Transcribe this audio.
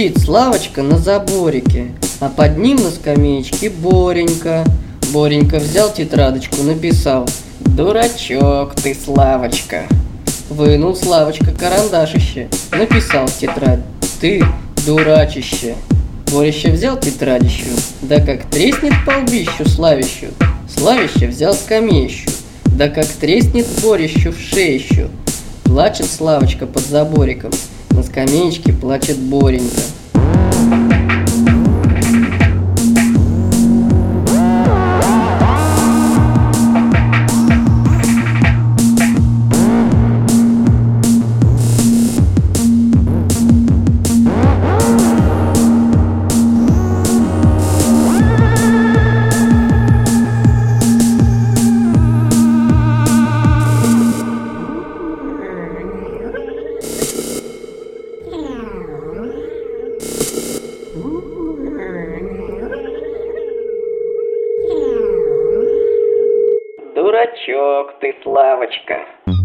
Сидит Славочка на заборике, а под ним на скамеечке Боренька. Боренька взял тетрадочку, написал: «Дурачок ты, Славочка». Вынул Славочка карандашище, написал в тетрадь: «Ты дурачище». Борища взял тетрадищу, да как треснет по лбищу Славищу. Славище взял скамеищу, да как треснет Борищу в шеищу. Плачет Славочка под забориком, на скамеечке плачет Боренька. Дурачок ты, Славочка.